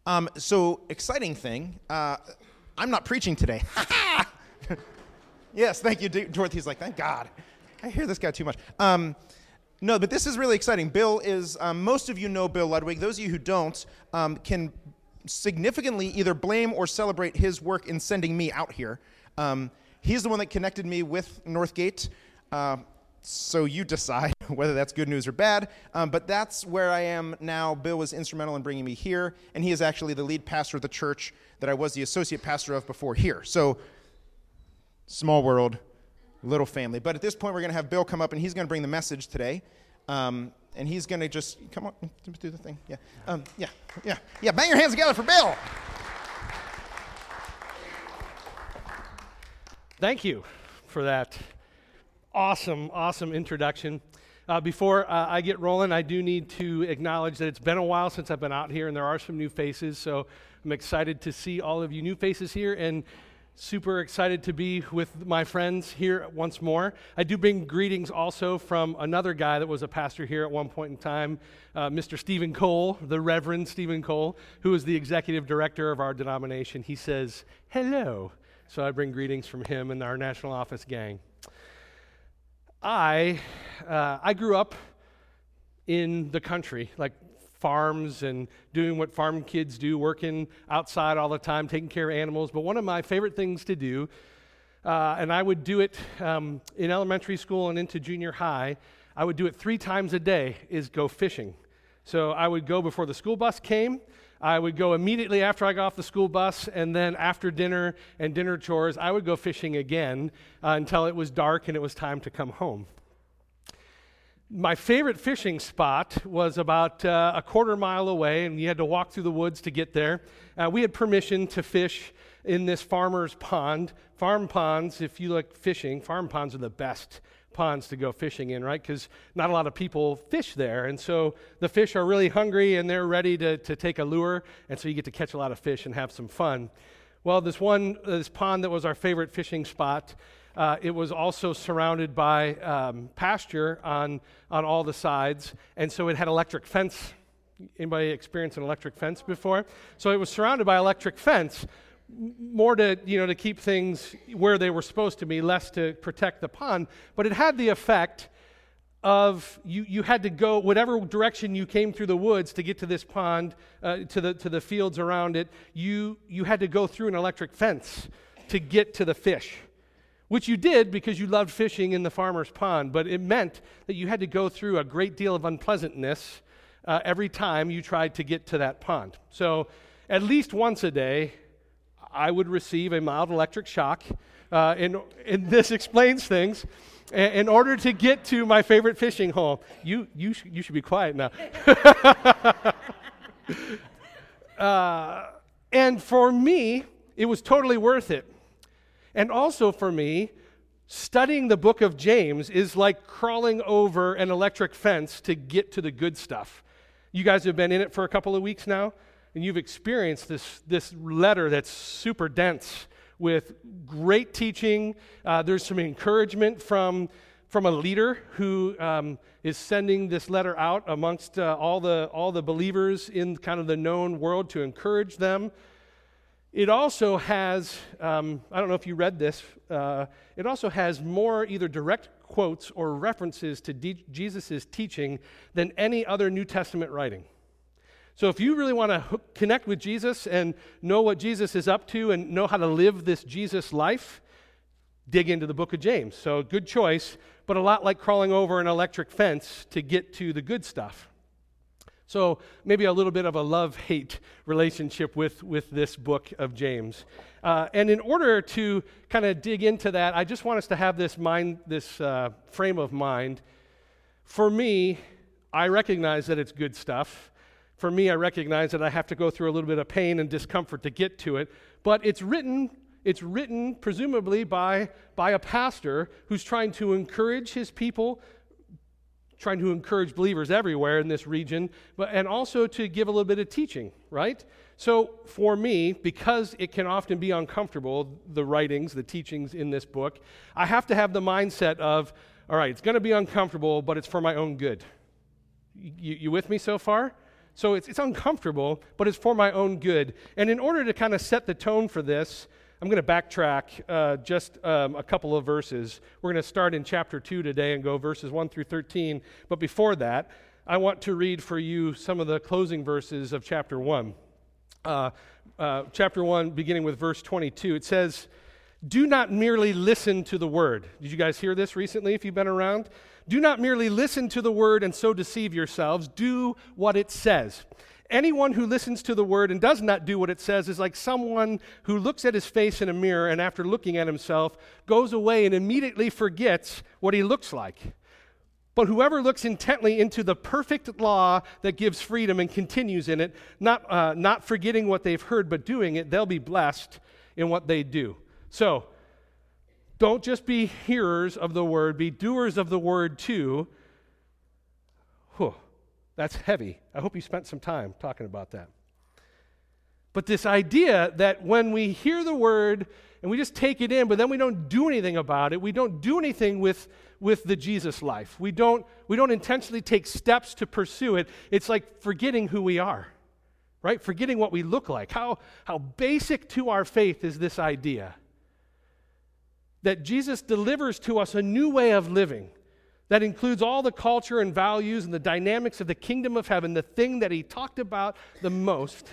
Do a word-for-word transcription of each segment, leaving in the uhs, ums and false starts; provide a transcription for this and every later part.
Um, so, exciting thing. Uh, I'm not preaching today. Yes, thank you. Dorothy's like, thank God. I hear this guy too much. Um, no, but this is really exciting. Bill is, um, most of you know Bill Ludwig. Those of you who don't um, can significantly either blame or celebrate his work in sending me out here. Um, he's the one that connected me with Northgate. Uh, so you decide whether that's good news or bad. Um, but that's where I am now. Bill was instrumental in bringing me here, and he is actually the lead pastor of the church that I was the associate pastor of before here. So, small world, little family. But at this point, we're going to have Bill come up, and he's going to bring the message today. Um, and he's going to just, come on, do the thing. Yeah, um, yeah, yeah, yeah. Bang your hands together for Bill. Thank you for that awesome, awesome introduction. Uh, before uh, I get rolling, I do need to acknowledge that it's been a while since I've been out here, and there are some new faces, so I'm excited to see all of you new faces here, and super excited to be with my friends here once more. I do bring greetings also from another guy that was a pastor here at one point in time, uh, Mister Stephen Cole, the Reverend Stephen Cole, who is the executive director of our denomination. He says, hello. So I bring greetings from him and our national office gang. I uh, I grew up in the country, like farms and doing what farm kids do, working outside all the time, taking care of animals. But one of my favorite things to do, uh, and I would do it um, in elementary school and into junior high, I would do it three times a day, is go fishing. So I would go before the school bus came. I would go immediately after I got off the school bus, and then after dinner and dinner chores, I would go fishing again uh, until it was dark and it was time to come home. My favorite fishing spot was about uh, a quarter mile away, and you had to walk through the woods to get there. Uh, we had permission to fish in this farmer's pond. Farm ponds, if you like fishing, farm ponds are the best ponds to go fishing in, right? Because not a lot of people fish there, and so the fish are really hungry and they're ready to, to take a lure, and so you get to catch a lot of fish and have some fun. Well, this one, this pond that was our favorite fishing spot, uh, it was also surrounded by um, pasture on, on all the sides, and so it had electric fence. Anybody experienced an electric fence before? So it was surrounded by electric fence, more to, you know, to keep things where they were supposed to be, less to protect the pond. But it had the effect of you, you had to go whatever direction you came through the woods to get to this pond, uh, to the to the fields around it. You you had to go through an electric fence to get to the fish, which you did because you loved fishing in the farmer's pond. But it meant that you had to go through a great deal of unpleasantness uh, every time you tried to get to that pond. So at least once a day, I would receive a mild electric shock, uh, and, and this explains things. A- in order to get to my favorite fishing hole, you you sh- you should be quiet now. uh, and for me, it was totally worth it. And also for me, studying the book of James is like crawling over an electric fence to get to the good stuff. You guys have been in it for a couple of weeks now, and you've experienced this, this letter that's super dense with great teaching. Uh, there's some encouragement from, from a leader who um, is sending this letter out amongst uh, all the all the believers in kind of the known world to encourage them. It also has, um, I don't know if you read this, uh, it also has more either direct quotes or references to D- Jesus' teaching than any other New Testament writing. So if you really want to connect with Jesus and know what Jesus is up to and know how to live this Jesus life, dig into the book of James. So good choice, but a lot like crawling over an electric fence to get to the good stuff. So maybe a little bit of a love-hate relationship with, with this book of James. Uh, and in order to kind of dig into that, I just want us to have this mind, this uh, frame of mind. For me, I recognize that it's good stuff. For me, I recognize that I have to go through a little bit of pain and discomfort to get to it. But it's written, it's written presumably by, by a pastor who's trying to encourage his people, trying to encourage believers everywhere in this region, but and also to give a little bit of teaching, right? So for me, because it can often be uncomfortable, the writings, the teachings in this book, I have to have the mindset of, all right, it's going to be uncomfortable, but it's for my own good. You, you with me so far? So it's, it's uncomfortable, but it's for my own good. And in order to kind of set the tone for this, I'm going to backtrack uh, just um, a couple of verses. We're going to start in chapter two today and go verses one through thirteen. But before that, I want to read for you some of the closing verses of chapter one. Uh, uh, chapter one, beginning with verse twenty-two, it says, "Do not merely listen to the word." Did you guys hear this recently if you've been around? "Do not merely listen to the word and so deceive yourselves. Do what it says. Anyone who listens to the word and does not do what it says is like someone who looks at his face in a mirror and after looking at himself goes away and immediately forgets what he looks like. But whoever looks intently into the perfect law that gives freedom and continues in it, not, uh, not forgetting what they've heard but doing it, they'll be blessed in what they do." So, don't just be hearers of the word, be doers of the word too. Whew. That's heavy. I hope you spent some time talking about that. But this idea that when we hear the word and we just take it in, but then we don't do anything about it, we don't do anything with, with the Jesus life. We don't, we don't intentionally take steps to pursue it. It's like forgetting who we are, right? Forgetting what we look like. How, how basic to our faith is this idea that Jesus delivers to us a new way of living that includes all the culture and values and the dynamics of the kingdom of heaven, the thing that he talked about the most,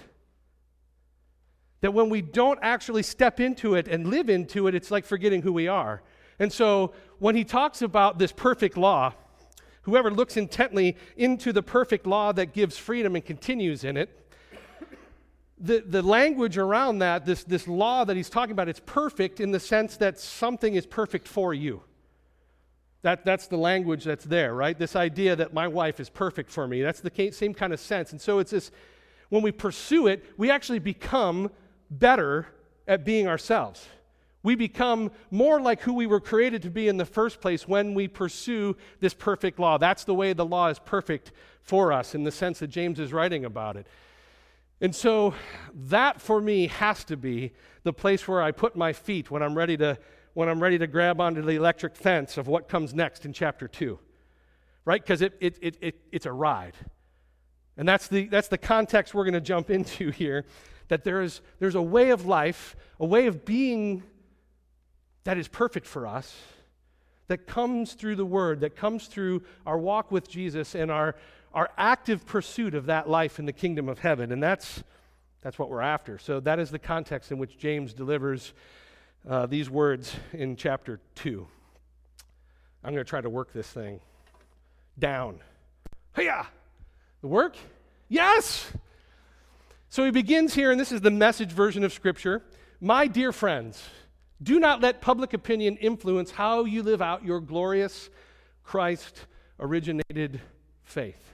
that when we don't actually step into it and live into it, it's like forgetting who we are. And so when he talks about this perfect law, whoever looks intently into the perfect law that gives freedom and continues in it, the, the language around that, this, this law that he's talking about, it's perfect in the sense that something is perfect for you. That, that's the language that's there, right? This idea that my wife is perfect for me. That's the same kind of sense. And so it's this, when we pursue it, we actually become better at being ourselves. We become more like who we were created to be in the first place when we pursue this perfect law. That's the way the law is perfect for us in the sense that James is writing about it. And so that for me has to be the place where I put my feet when I'm ready to when I'm ready to grab onto the electric fence of what comes next in chapter two, right? Because it, it, it, it, it's a ride. And that's the, that's the context we're going to jump into here, that there is, there's a way of life, a way of being that is perfect for us, that comes through the Word, that comes through our walk with Jesus and our, our active pursuit of that life in the kingdom of heaven. And that's, that's what we're after. So that is the context in which James delivers Uh, these words in chapter two. I'm going to try to work this thing down. Hey-ya! The work? Yes! So he begins here, and this is the Message version of Scripture. "My dear friends, do not let public opinion influence how you live out your glorious Christ-originated faith."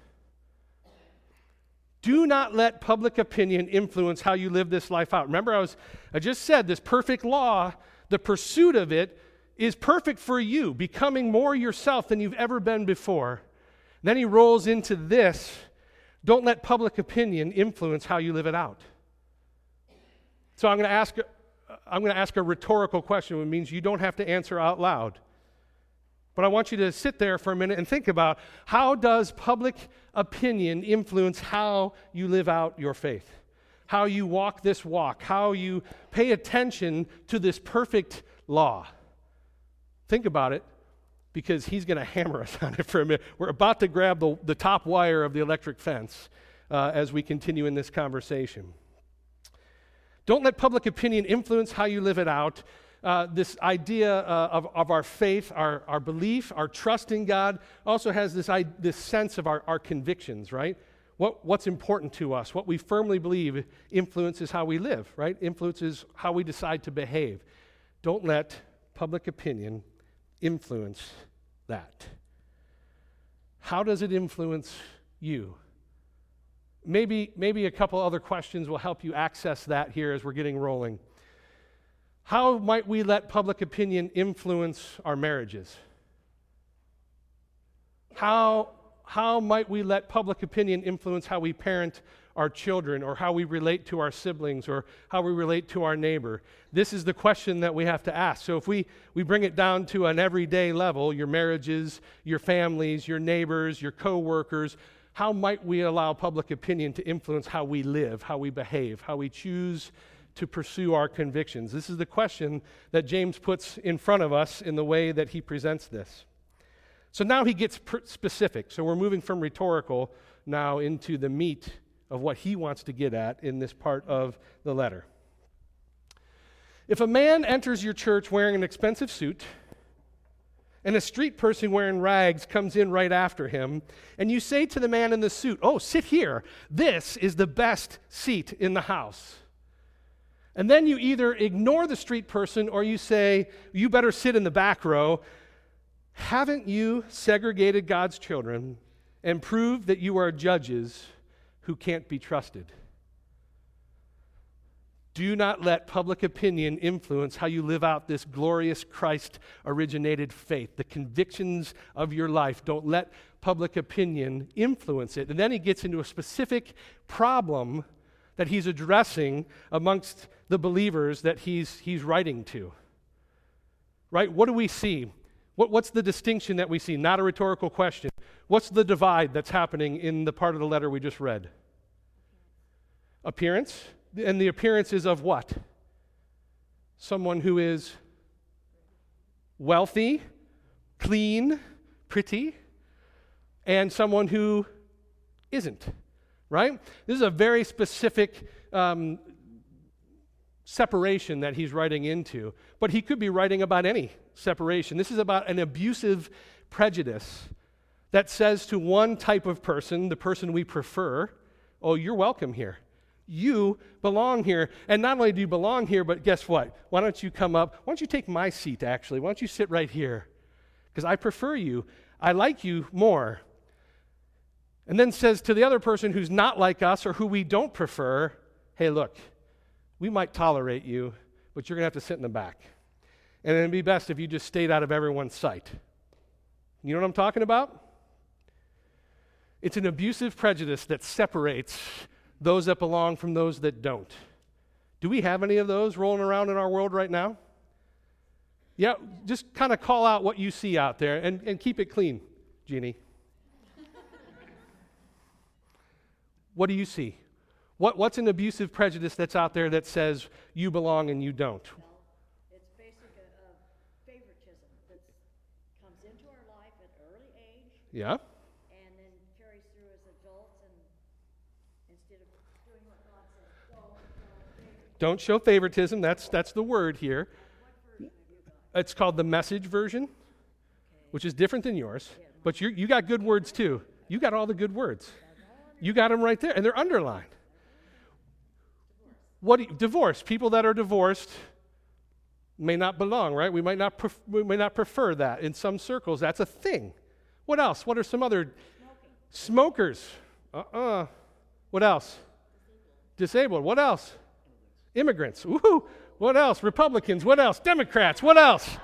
Do not let public opinion influence how you live this life out. Remember, I was I just said this perfect law, the pursuit of it is perfect for you, becoming more yourself than you've ever been before. Then he rolls into this, don't let public opinion influence how you live it out. So I'm going to ask I'm going to ask a rhetorical question, which means you don't have to answer out loud. But I want you to sit there for a minute and think about, how does public opinion influence how you live out your faith? How you walk this walk? How you pay attention to this perfect law? Think about it, because he's going to hammer us on it for a minute. We're about to grab the, the top wire of the electric fence uh, as we continue in this conversation. Don't let public opinion influence how you live it out. Uh, this idea uh, of, of our faith, our, our belief, our trust in God also has this, I, this sense of our, our convictions, right? What, what's important to us, what we firmly believe influences how we live, right? Influences how we decide to behave. Don't let public opinion influence that. How does it influence you? Maybe, maybe a couple other questions will help you access that here as we're getting rolling. How might we let public opinion influence our marriages? How, how might we let public opinion influence how we parent our children, or how we relate to our siblings, or how we relate to our neighbor? This is the question that we have to ask. So if we, we bring it down to an everyday level, your marriages, your families, your neighbors, your co-workers, how might we allow public opinion to influence how we live, how we behave, how we choose to pursue our convictions? This is the question that James puts in front of us in the way that he presents this. So now he gets pr- specific. So we're moving from rhetorical now into the meat of what he wants to get at in this part of the letter. If a man enters your church wearing an expensive suit, and a street person wearing rags comes in right after him, and you say to the man in the suit, "Oh, sit here. This is the best seat in the house." And then you either ignore the street person or you say, "You better sit in the back row." Haven't you segregated God's children and proved that you are judges who can't be trusted? Do not let public opinion influence how you live out this glorious Christ-originated faith, the convictions of your life. Don't let public opinion influence it. And then he gets into a specific problem that he's addressing amongst the believers that he's, he's writing to. Right? What do we see? What, what's the distinction that we see? Not a rhetorical question. What's the divide that's happening in the part of the letter we just read? Appearance. And the appearance is of what? Someone who is wealthy, clean, pretty, and someone who isn't, right? This is a very specific um, separation that he's writing into, but he could be writing about any separation. This is about an abusive prejudice that says to one type of person, the person we prefer, "Oh, you're welcome here. You belong here." And not only do you belong here, but guess what? Why don't you come up? Why don't you take my seat, actually? Why don't you sit right here? Because I prefer you. I like you more. And then says to the other person who's not like us or who we don't prefer, "Hey, look, we might tolerate you, but you're going to have to sit in the back. And it'd be best if you just stayed out of everyone's sight." You know what I'm talking about? It's an abusive prejudice that separates those that belong from those that don't. Do we have any of those rolling around in our world right now? Yeah, just kind of call out what you see out there and, and keep it clean, Jeannie. What do you see? What, what's an abusive prejudice that's out there that says you belong and you don't? Well, it's basically a, a favoritism that comes into our life at an early age. Yeah. Don't show favoritism. That's that's the word here. It's called the Message version, which is different than yours. But you you got good words too. You got all the good words. You got them right there, and they're underlined. What do you, divorce? People that are divorced may not belong, right? We might not pref- we may not prefer that in some circles. That's a thing. What else? What are some other smokers? Uh-uh. What else? Disabled. What else? Immigrants. Woohoo! What else? Republicans. What else? Democrats. What else?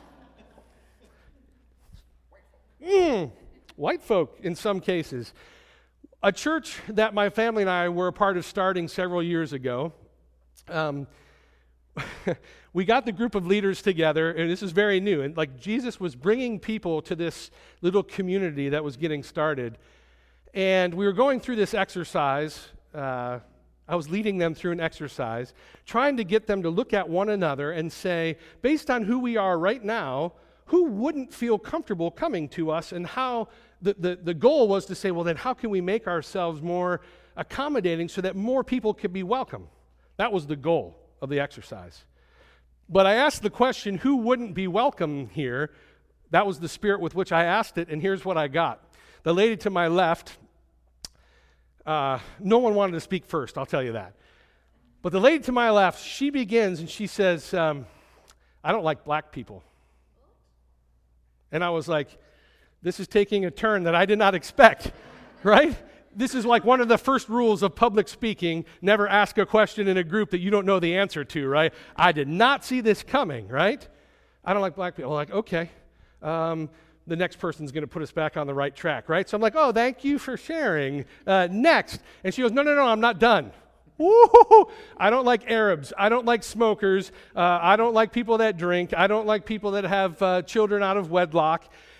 Mm, white folk in some cases. A church that my family and I were a part of starting several years ago, um, we got the group of leaders together, and this is very new, and like Jesus was bringing people to this little community that was getting started, and we were going through this exercise. Uh, I was leading them through an exercise, trying to get them to look at one another and say, based on who we are right now, who wouldn't feel comfortable coming to us, and how the, the, the goal was to say, well, then how can we make ourselves more accommodating so that more people could be welcome? That was the goal of the exercise. But I asked the question, who wouldn't be welcome here? That was the spirit with which I asked it, and here's what I got. The lady to my left, Uh, no one wanted to speak first, I'll tell you that. But the lady to my left, she begins and she says, um, "I don't like black people." And I was like, this is taking a turn that I did not expect, right? This is like one of the first rules of public speaking, never ask a question in a group that you don't know the answer to, right? I did not see this coming, right? I don't like black people. I'm like, okay. Um, the next person's going to put us back on the right track, right? So I'm like, oh, thank you for sharing. Uh, next. And she goes, no, no, no, I'm not done. Woo-hoo-hoo. I don't like Arabs. I don't like smokers. Uh, I don't like people that drink. I don't like people that have uh, children out of wedlock.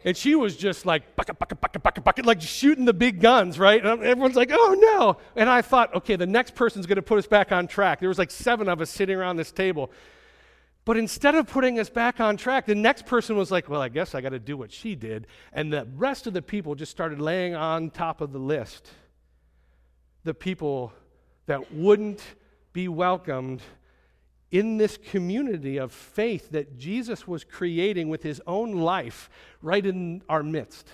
And she was just like, bucket, bucket, bucket, bucket, bucket, like shooting the big guns, right? And everyone's like, oh no. And I thought, okay, the next person's going to put us back on track. There was like seven of us sitting around this table. But instead of putting us back on track, the next person was like, well, I guess I got to do what she did. And the rest of the people just started laying on top of the list. The people that wouldn't be welcomed in this community of faith that Jesus was creating with his own life right in our midst.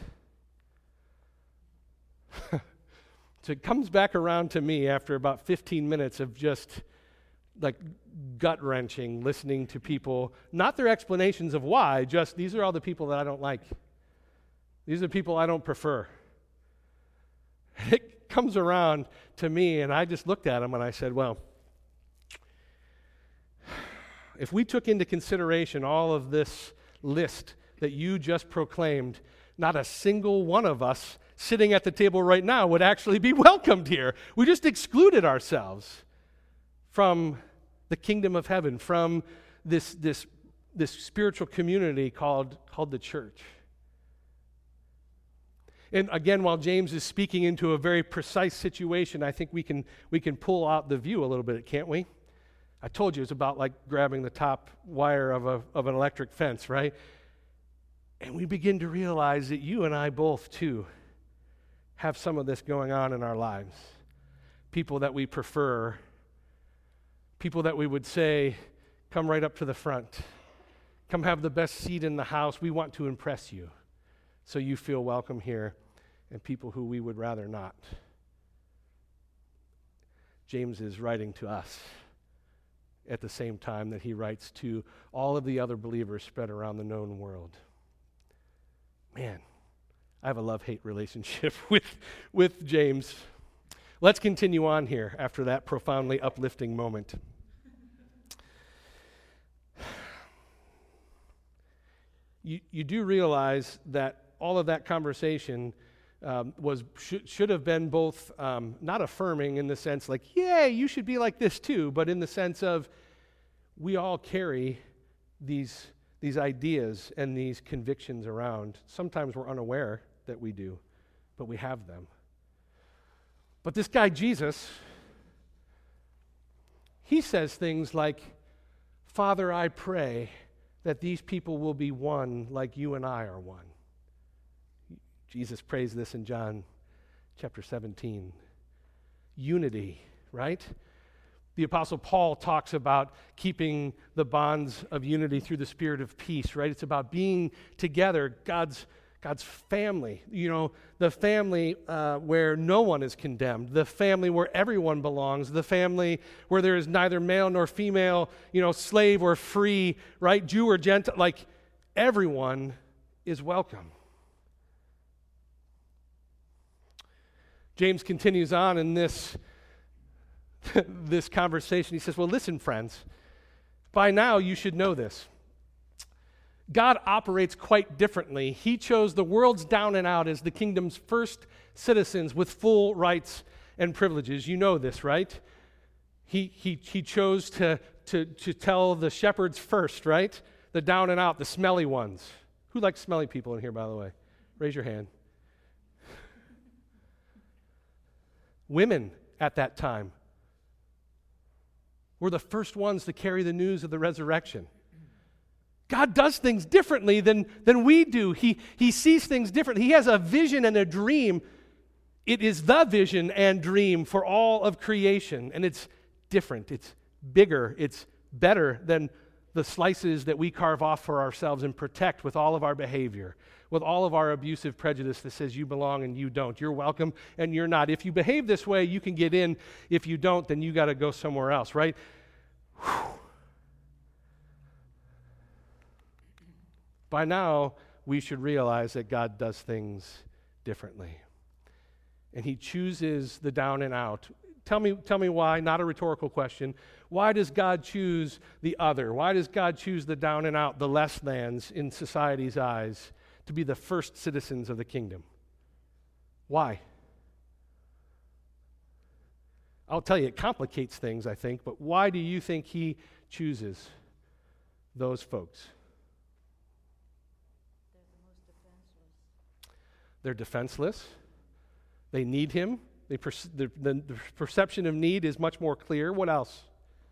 So it comes back around to me after about fifteen minutes of just like gut-wrenching, listening to people, not their explanations of why, just these are all the people that I don't like. These are the people I don't prefer. It comes around to me, and I just looked at them and I said, well, if we took into consideration all of this list that you just proclaimed, not a single one of us sitting at the table right now would actually be welcomed here. We just excluded ourselves from the kingdom of heaven, from this, this, this spiritual community called, called the church. And again, while James is speaking into a very precise situation, I think we can, we can pull out the view a little bit, can't we? I told you it's about like grabbing the top wire of, a, of an electric fence, right? And we begin to realize that you and I both, too, have some of this going on in our lives. People that we prefer, people that we would say, come right up to the front. Come have the best seat in the house. We want to impress you so you feel welcome here. And people who we would rather not. James is writing to us at the same time that he writes to all of the other believers spread around the known world. Man, I have a love-hate relationship with, with James. Let's continue on here after that profoundly uplifting moment. You, you do realize that all of that conversation um, was sh- should have been both um, not affirming in the sense like, yeah, you should be like this too, but in the sense of we all carry these, these ideas and these convictions around. Sometimes we're unaware that we do, but we have them. But this guy, Jesus, he says things like, Father, I pray that these people will be one like you and I are one. Jesus prays this in John chapter seventeen. Unity, right? The Apostle Paul talks about keeping the bonds of unity through the spirit of peace, right? It's about being together, God's God's family, you know, the family uh, where no one is condemned, the family where everyone belongs, the family where there is neither male nor female, you know, slave or free, right? Jew or Gentile, like everyone is welcome. James continues on in this, this conversation. He says, well, listen, friends, by now you should know this. God operates quite differently. He chose the world's down and out as the kingdom's first citizens with full rights and privileges. You know this, right? He, he, he chose to, to, to tell the shepherds first, right? The down and out, the smelly ones. Who likes smelly people in here, by the way? Raise your hand. Women at that time were the first ones to carry the news of the resurrection. God does things differently than, than we do. He, he sees things differently. He has a vision and a dream. It is the vision and dream for all of creation, and it's different. It's bigger. It's better than the slices that we carve off for ourselves and protect with all of our behavior, with all of our abusive prejudice that says you belong and you don't. You're welcome and you're not. If you behave this way, you can get in. If you don't, then you got to go somewhere else, right? Whew. By now, we should realize that God does things differently. And he chooses the down and out. Tell me, tell me why, not a rhetorical question. Why does God choose the other? Why does God choose the down and out, the less thans in society's eyes, to be the first citizens of the kingdom? Why? I'll tell you, it complicates things, I think, but why do you think he chooses those folks? They're the most defenseless. They're defenseless. They need him. They perce- the, the, the perception of need is much more clear. What else?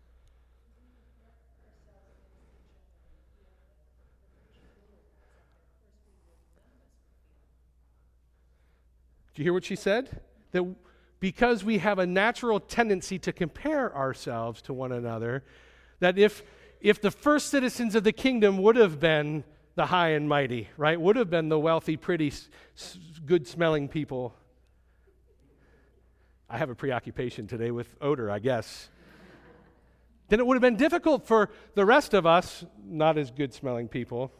Do you hear what she said? That because we have a natural tendency to compare ourselves to one another, that if if the first citizens of the kingdom would have been the high and mighty, right, would have been the wealthy, pretty, s- good-smelling people. I have a preoccupation today with odor, I guess. Then it would have been difficult for the rest of us, not as good-smelling people,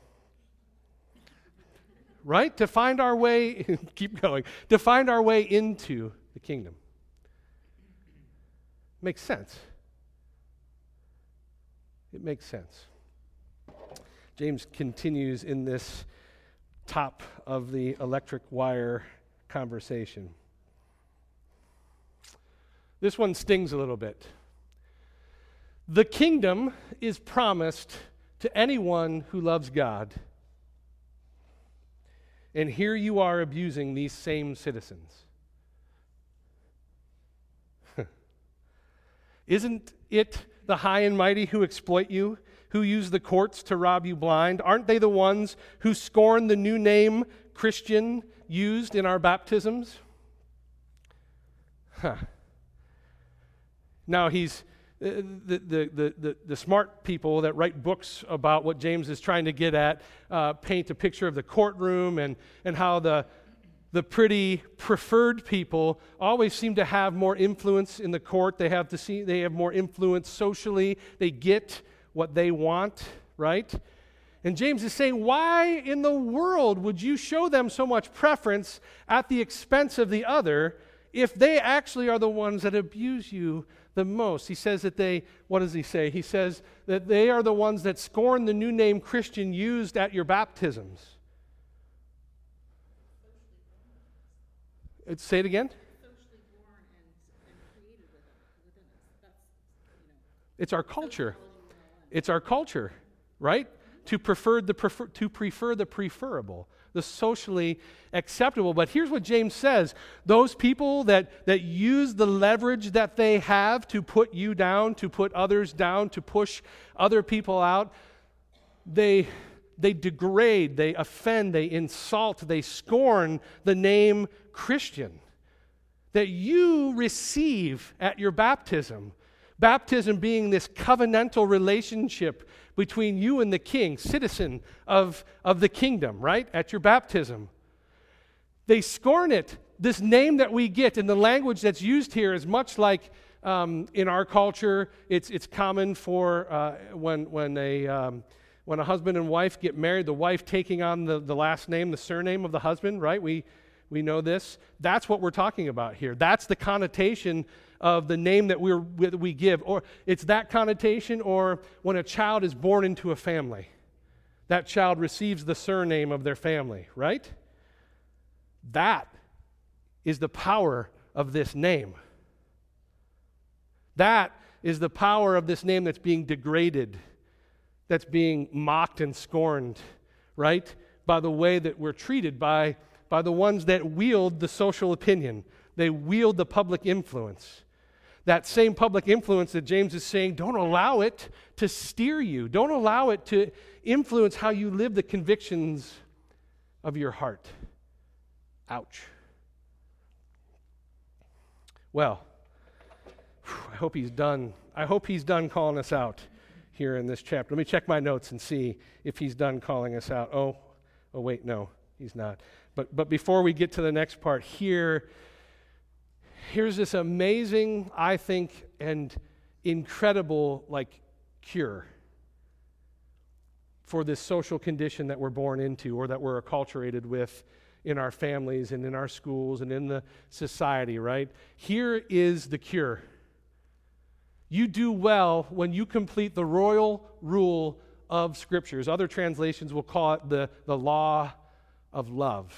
right, to find our way, keep going, to find our way into the kingdom. Makes sense. It makes sense. James continues in this top of the electric wire conversation. This one stings a little bit. The kingdom is promised to anyone who loves God. And here you are abusing these same citizens. Isn't it the high and mighty who exploit you, who use the courts to rob you blind? Aren't they the ones who scorn the new name Christian used in our baptisms? Huh. Now he's uh, the, the, the, the, the smart people that write books about what James is trying to get at uh, paint a picture of the courtroom and, and how the The pretty preferred people always seem to have more influence in the court. They have to see, they have more influence socially. They get what they want, right? And James is saying, why in the world would you show them so much preference at the expense of the other if they actually are the ones that abuse you the most? He says that they, what does he say? He says that they are the ones that scorn the new name Christian used at your baptisms. Say it again. Socially born and, and created within us. That's, you know, it's our culture. It's our culture, right? To prefer the prefer, to prefer the preferable, the socially acceptable. But here's what James says: those people that that use the leverage that they have to put you down, to put others down, to push other people out, they. They degrade, they offend, they insult, they scorn the name Christian that you receive at your baptism. Baptism being this covenantal relationship between you and the king, citizen of, of the kingdom, right? At your baptism. They scorn it. This name that we get in the language that's used here is much like um, in our culture, it's, it's common for uh, when, when a... Um, When a husband and wife get married, the wife taking on the, the last name, the surname of the husband, right? We we know this. That's what we're talking about here. That's the connotation of the name that we're, we give. Or it's that connotation, or when a child is born into a family, that child receives the surname of their family, right? That is the power of this name. That is the power of this name that's being degraded, that's being mocked and scorned, right? By the way that we're treated by, by the ones that wield the social opinion. They wield the public influence. That same public influence that James is saying, don't allow it to steer you. Don't allow it to influence how you live the convictions of your heart. Ouch. Well, I hope he's done. I hope he's done calling us out here in this chapter. Let me check my notes and see if he's done calling us out. Oh, oh wait, no, he's not. But but before we get to the next part, here, here's this amazing, I think, and incredible, like, cure for this social condition that we're born into or that we're acculturated with in our families and in our schools and in the society, right? Here is the cure. You do well when you complete the royal rule of Scriptures. Other translations will call it the, the law of love.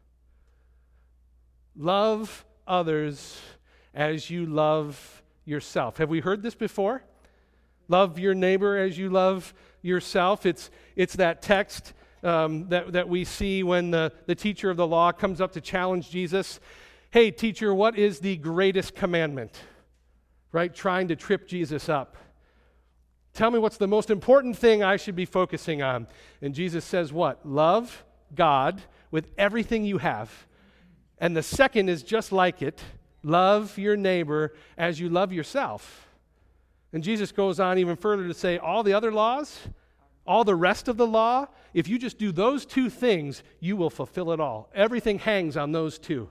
Love others as you love yourself. Have we heard this before? Love your neighbor as you love yourself. It's, it's that text um, that, that we see when the, the teacher of the law comes up to challenge Jesus. Hey, teacher, what is the greatest commandment? Right? Trying to trip Jesus up. Tell me what's the most important thing I should be focusing on. And Jesus says what? Love God with everything you have. And the second is just like it. Love your neighbor as you love yourself. And Jesus goes on even further to say all the other laws, all the rest of the law, if you just do those two things, you will fulfill it all. Everything hangs on those two.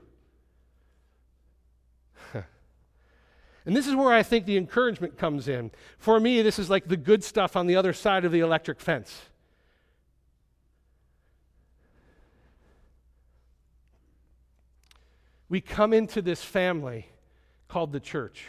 And this is where I think the encouragement comes in. For me, this is like the good stuff on the other side of the electric fence. We come into this family called the church.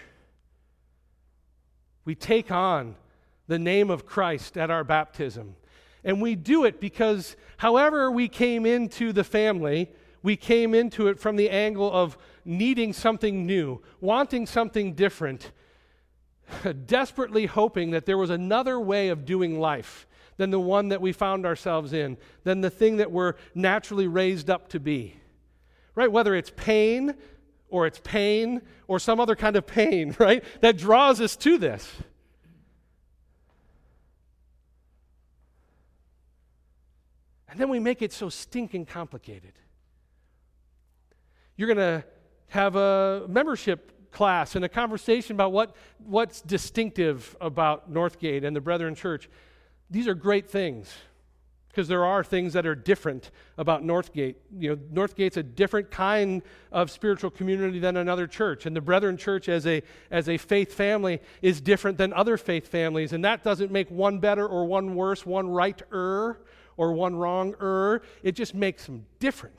We take on the name of Christ at our baptism. And we do it because however we came into the family, we came into it from the angle of needing something new, wanting something different, desperately hoping that there was another way of doing life than the one that we found ourselves in, than the thing that we're naturally raised up to be. Right? Whether it's pain or it's pain or some other kind of pain, right? That draws us to this. And then we make it so stinking complicated. You're going to have a membership class and a conversation about what, what's distinctive about Northgate and the Brethren Church. These are great things because there are things that are different about Northgate. You know, Northgate's a different kind of spiritual community than another church, and the Brethren Church as a as a faith family is different than other faith families, and that doesn't make one better or one worse, one right-er or one wrong-er. It just makes them different.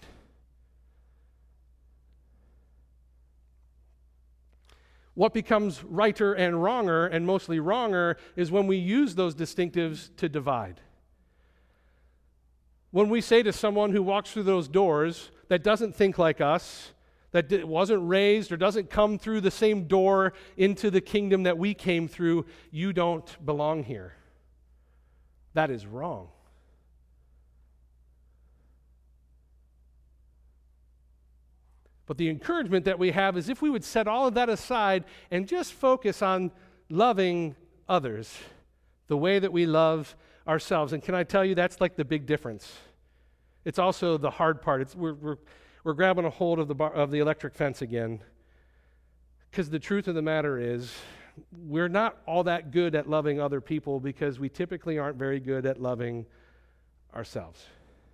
What becomes righter and wronger, and mostly wronger, is when we use those distinctives to divide. When we say to someone who walks through those doors that doesn't think like us, that wasn't raised or doesn't come through the same door into the kingdom that we came through, you don't belong here. That is wrong. But the encouragement that we have is if we would set all of that aside and just focus on loving others the way that we love ourselves. And can I tell you, that's like the big difference. It's also the hard part. It's, we're, we're, we're grabbing a hold of the, bar, of the electric fence again. Because the truth of the matter is, we're not all that good at loving other people because we typically aren't very good at loving ourselves.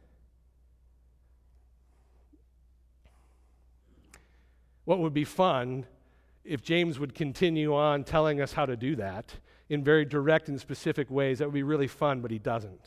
What would be fun if James would continue on telling us how to do that in very direct and specific ways. That would be really fun, but he doesn't.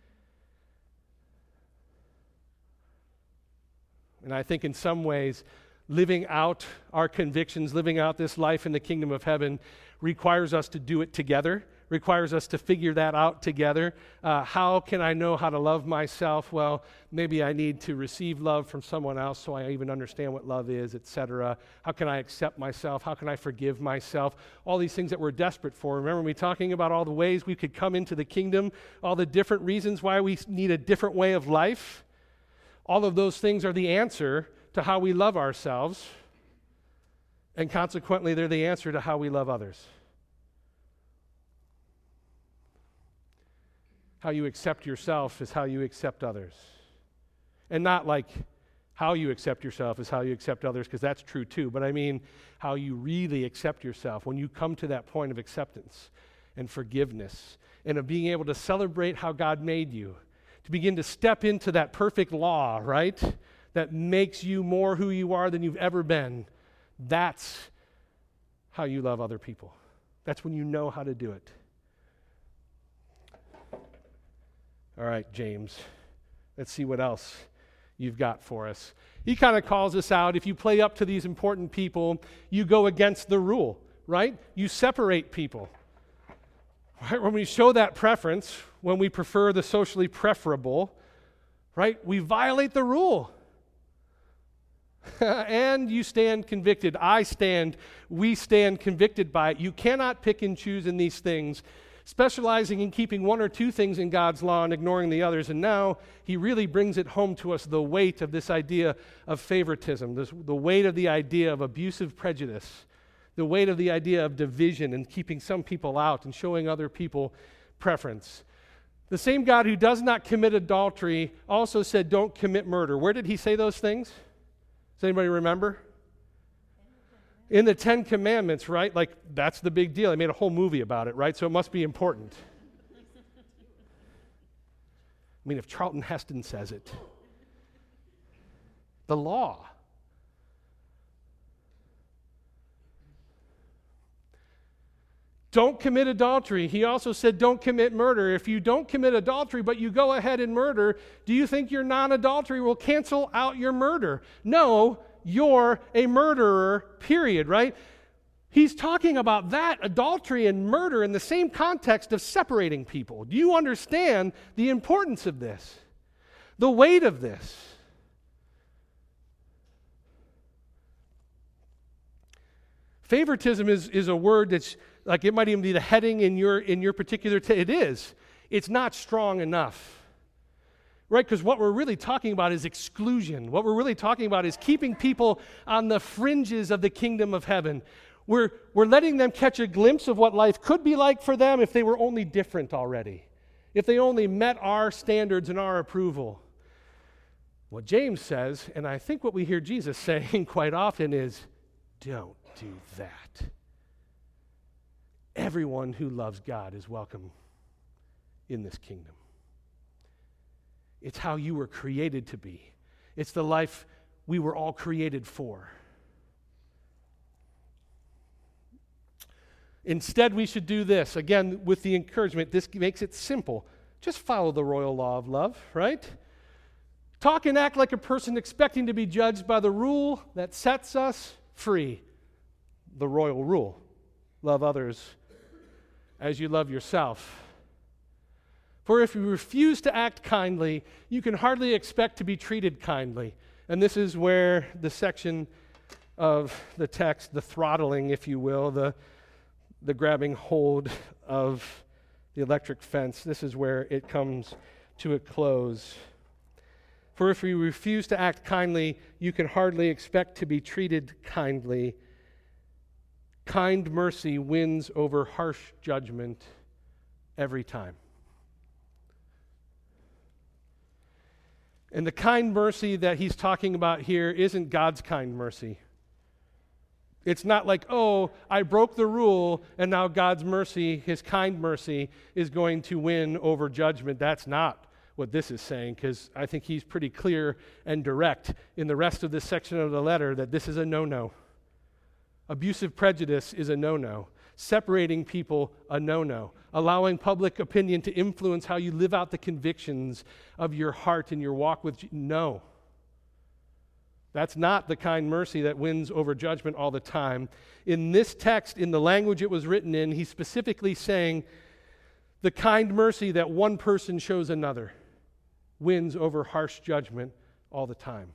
And I think in some ways, living out our convictions, living out this life in the kingdom of heaven requires us to do it together, requires us to figure that out together. Uh, how can I know how to love myself? Well, maybe I need to receive love from someone else so I even understand what love is, et cetera. How can I accept myself? How can I forgive myself? All these things that we're desperate for. Remember me talking about all the ways we could come into the kingdom, all the different reasons why we need a different way of life? All of those things are the answer to how we love ourselves, and consequently, they're the answer to how we love others. How you accept yourself is how you accept others. And not like how you accept yourself is how you accept others, because that's true too, but I mean how you really accept yourself when you come to that point of acceptance and forgiveness and of being able to celebrate how God made you, to begin to step into that perfect law, right, that makes you more who you are than you've ever been. That's how you love other people. That's when you know how to do it. All right, James, let's see what else you've got for us. He kind of calls us out. If you play up to these important people, you go against the rule, right? You separate people. Right? When we show that preference, when we prefer the socially preferable, right, we violate the rule. And you stand convicted. I stand, we stand convicted by it. You cannot pick and choose in these things specializing in keeping one or two things in God's law and ignoring the others. And now he really brings it home to us, the weight of this idea of favoritism, this, the weight of the idea of abusive prejudice, the weight of the idea of division and keeping some people out and showing other people preference. The same God who does not commit adultery also said, don't commit murder. Where did he say those things? Does anybody remember? In the Ten Commandments, right? Like, that's the big deal. They made a whole movie about it, right? So it must be important. I mean, if Charlton Heston says it. The law. Don't commit adultery. He also said, don't commit murder. If you don't commit adultery, but you go ahead and murder, do you think your non-adultery will cancel out your murder? No, you're a murderer, period, right? He's talking about that, adultery and murder, in the same context of separating people. Do you understand the importance of this? The weight of this? Favoritism is, is a word that's, like, it might even be the heading in your in your particular, t- it is. It's not strong enough. Right? Because what we're really talking about is exclusion. What we're really talking about is keeping people on the fringes of the kingdom of heaven. We're, we're letting them catch a glimpse of what life could be like for them if they were only different already, if they only met our standards and our approval. What James says, and I think what we hear Jesus saying quite often, is, don't do that. Everyone who loves God is welcome in this kingdom. It's how you were created to be. It's the life we were all created for. Instead, we should do this. Again, with the encouragement, this makes it simple. Just follow the royal law of love, right? Talk and act like a person expecting to be judged by the rule that sets us free. The royal rule. Love others as you love yourself. For if you refuse to act kindly, you can hardly expect to be treated kindly. And this is where the section of the text, the throttling, if you will, the, the grabbing hold of the electric fence, this is where it comes to a close. For if you refuse to act kindly, you can hardly expect to be treated kindly. Kind mercy wins over harsh judgment every time. And the kind mercy that he's talking about here isn't God's kind mercy. It's not like, oh, I broke the rule, and now God's mercy, his kind mercy, is going to win over judgment. That's not what this is saying, because I think he's pretty clear and direct in the rest of this section of the letter that this is a no-no. Abusive prejudice is a no-no. Separating people, a no-no. Allowing public opinion to influence how you live out the convictions of your heart and your walk with Jesus. No. That's not the kind mercy that wins over judgment all the time. In this text, in the language it was written in, he's specifically saying the kind mercy that one person shows another wins over harsh judgment all the time.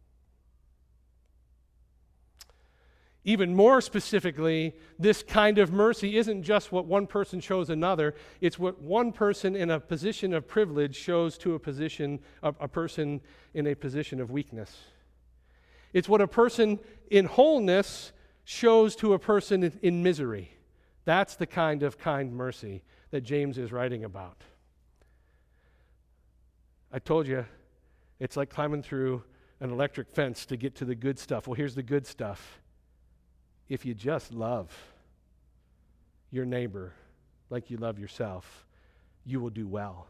Even more specifically, this kind of mercy isn't just what one person shows another, it's what one person in a position of privilege shows to a position a, a person in a position of weakness. It's what a person in wholeness shows to a person in, in misery. That's the kind of kind mercy that James is writing about. I told you, it's like climbing through an electric fence to get to the good stuff. Well, here's the good stuff. If you just love your neighbor like you love yourself, you will do well.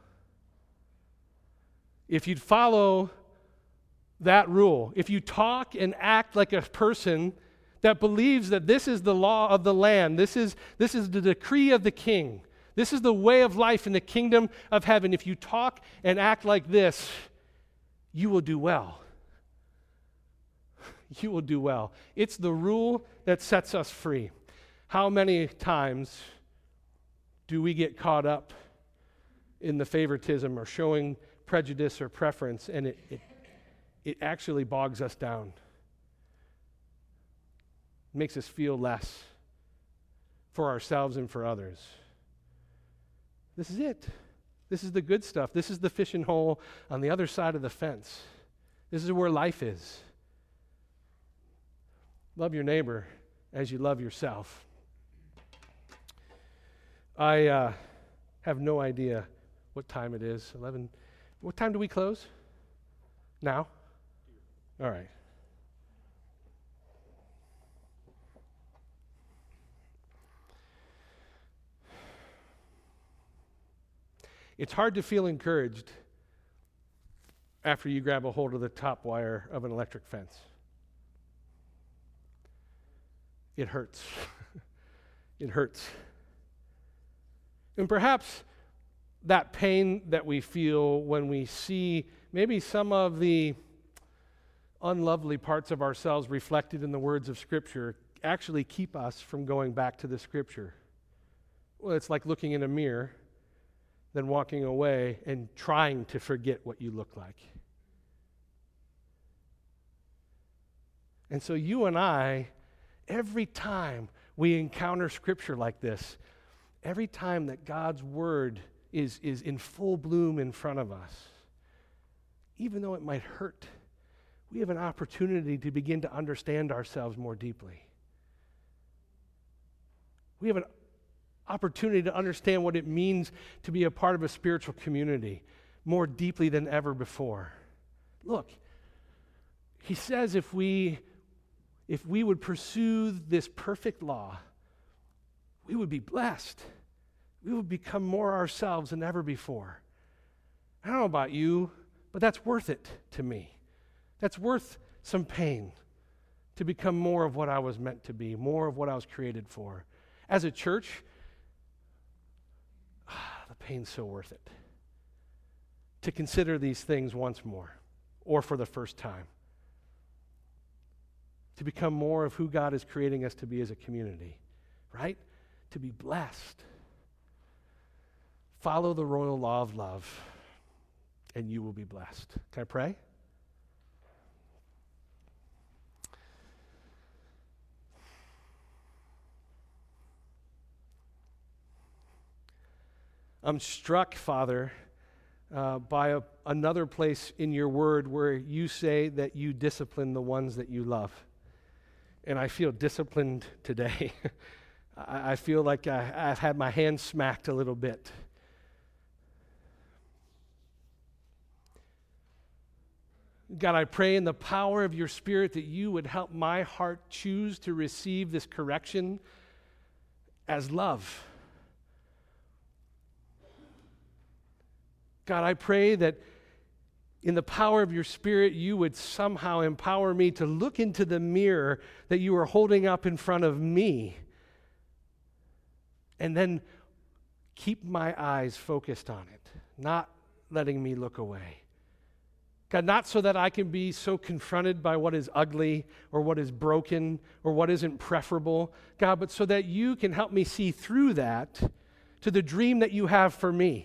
If you'd follow that rule, if you talk and act like a person that believes that this is the law of the land, this is, this is the decree of the king, this is the way of life in the kingdom of heaven, if you talk and act like this, you will do well. You will do well. It's the rule that sets us free. How many times do we get caught up in the favoritism or showing prejudice or preference, and it, it, it actually bogs us down? It makes us feel less for ourselves and for others. This is it. This is the good stuff. This is the fishing hole on the other side of the fence. This is where life is. Love your neighbor as you love yourself. I uh, have no idea what time it is. eleven. What time do we close? Now? All right. It's hard to feel encouraged after you grab a hold of the top wire of an electric fence. It hurts. It hurts. And perhaps that pain that we feel when we see maybe some of the unlovely parts of ourselves reflected in the words of Scripture actually keep us from going back to the Scripture. Well, it's like looking in a mirror, then walking away and trying to forget what you look like. And so you and I, every time we encounter Scripture like this, every time that God's Word is, is in full bloom in front of us, even though it might hurt, we have an opportunity to begin to understand ourselves more deeply. We have an opportunity to understand what it means to be a part of a spiritual community more deeply than ever before. Look, he says if we if we would pursue this perfect law, we would be blessed. We would become more ourselves than ever before. I don't know about you, but that's worth it to me. That's worth some pain to become more of what I was meant to be, more of what I was created for. As a church, the pain's so worth it to consider these things once more or for the first time, to become more of who God is creating us to be as a community, right? To be blessed. Follow the royal law of love, and you will be blessed. Can I pray? I'm struck, Father, uh, by a, another place in your word where you say that you discipline the ones that you love. And I feel disciplined today. I, I feel like I, I've had my hand smacked a little bit. God, I pray in the power of your Spirit that you would help my heart choose to receive this correction as love. God, I pray that in the power of your Spirit, you would somehow empower me to look into the mirror that you are holding up in front of me and then keep my eyes focused on it, not letting me look away. God, not so that I can be so confronted by what is ugly or what is broken or what isn't preferable, God, but so that you can help me see through that to the dream that you have for me.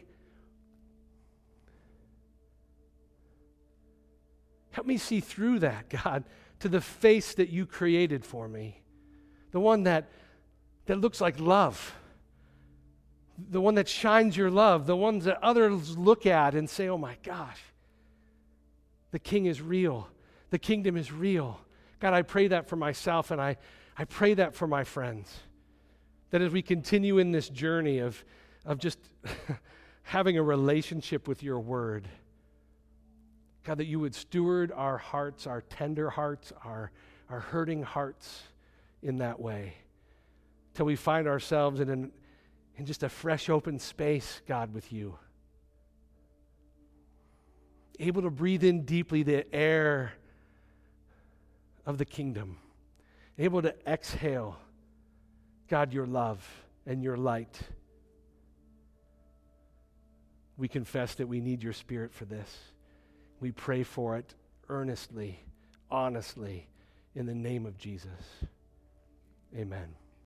Help me see through that, God, to the face that you created for me. The one that, that looks like love. The one that shines your love. The ones that others look at and say, oh my gosh, the King is real. The kingdom is real. God, I pray that for myself, and I, I pray that for my friends. That as we continue in this journey of, of just having a relationship with your word, God, that you would steward our hearts, our tender hearts, our, our hurting hearts in that way, till we find ourselves in, an, in just a fresh, open space, God, with you. Able to breathe in deeply the air of the kingdom. Able to exhale, God, your love and your light. We confess that we need your Spirit for this. We pray for it earnestly, honestly, in the name of Jesus. Amen.